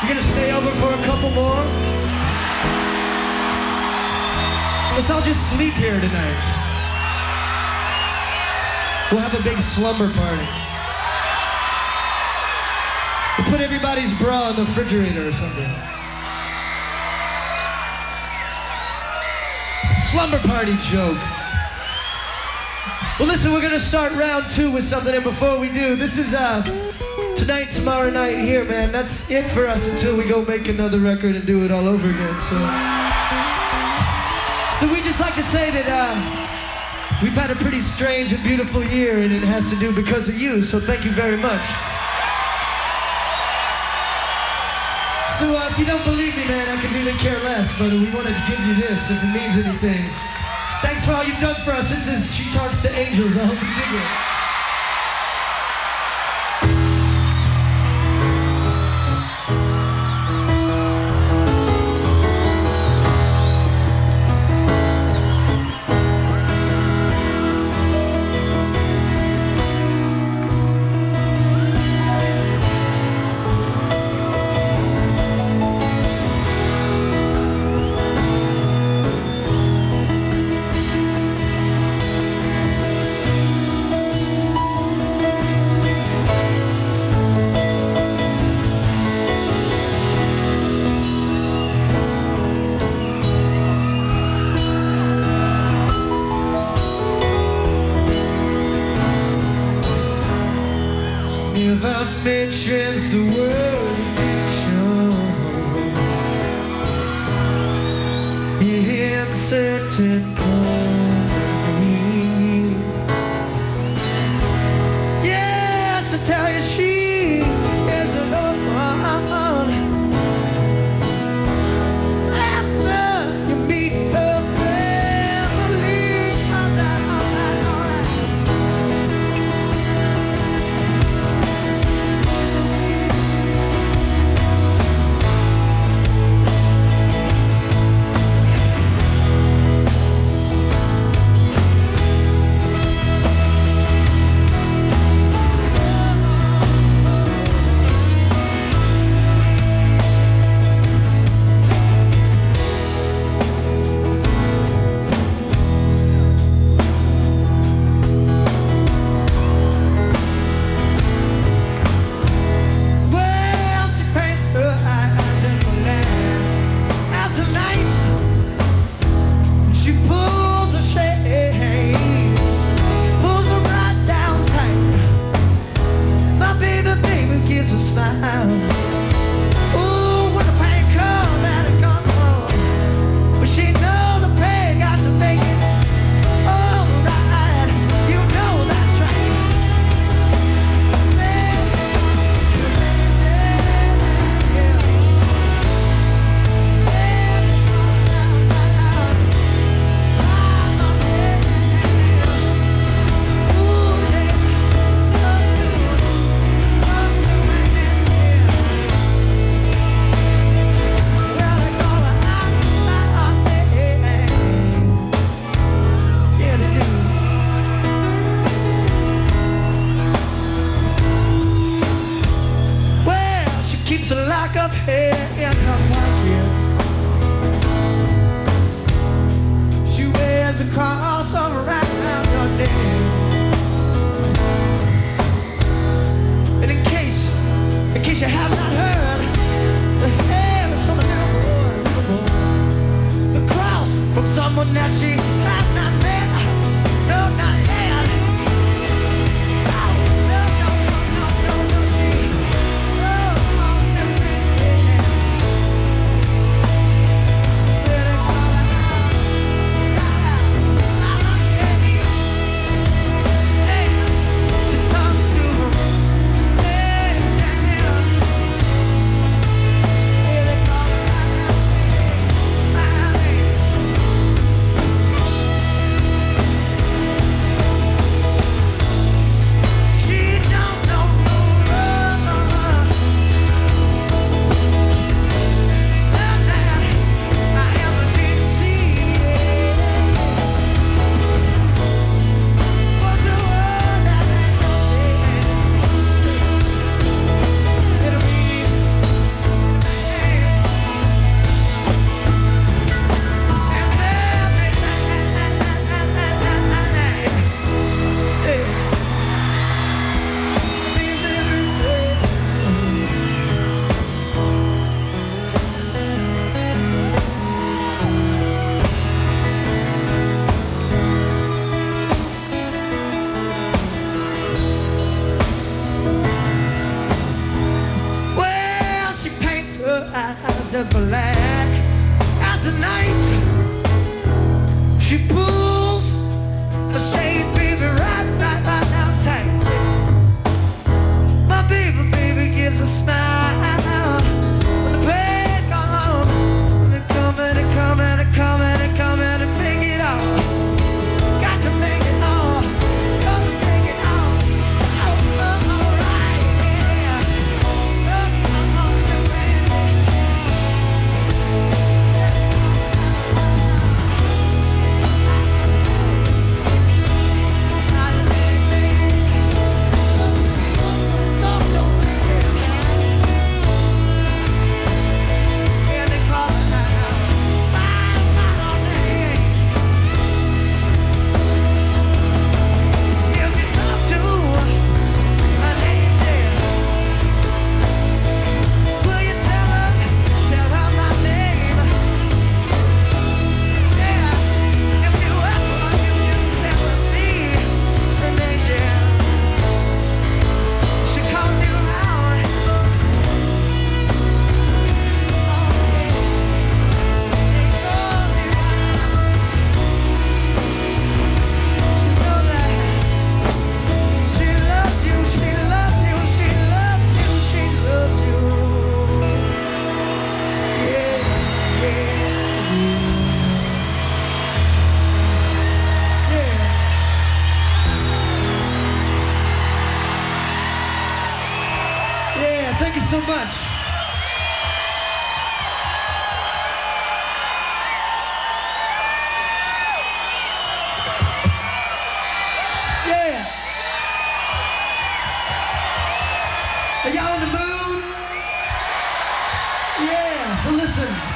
You gonna stay over for a couple more? Let's all just sleep here tonight. We'll have a big slumber party. We'll put everybody's bra in the refrigerator or something. Slumber party joke. Well, listen, we're gonna start round 2 with something, and before we do, this is tonight, tomorrow night here, man. That's it for us until we go make another record and do it all over again. So we just like to say that we've had a pretty strange and beautiful year, and it has to do because of you. So thank you very much. So if you don't believe me, man, I could really care less, but we wanted to give you this if it means anything. Thanks for all you've done for us. This is She Talks to Angels. I hope you dig it. If I mentions the word addiction in certain company, yes, I tell you she is a loved one. After you meet her family, all right, all right, all right. You have not heard the hair is from a little boy, the cross from someone that she has not met, no, not yet. No, no, no, no, no, no, she, she talks to her. as black as the night. She pulls the shades, baby, right now tight. My baby gives a smile when the pain comes, and it come and it come and it come and it come and it make it all. Got to make it all. Got to make it all. Alright, yeah. Thank you so much. Yeah. Are y'all on the moon? Yeah, so listen.